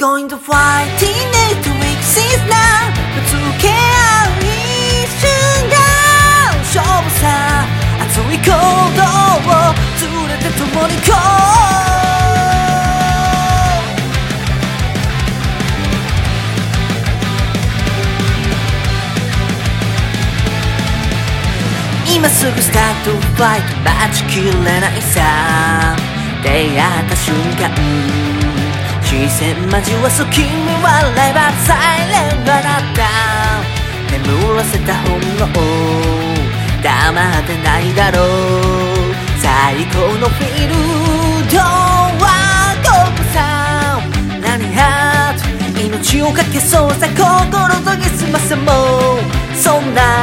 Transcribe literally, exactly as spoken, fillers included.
going to fight teenage weeks is now ぶつけ合う一瞬が勝負さ熱い行動を連れて共に行こう今すぐスタートファイト待ちきれないさ出会った瞬間視線交わす君笑えばサイレンが鳴った眠らせた本能黙ってないだろう最高のフィールドはどこさ何ハート命をかけそうさ心研ぎ澄ませもうそんな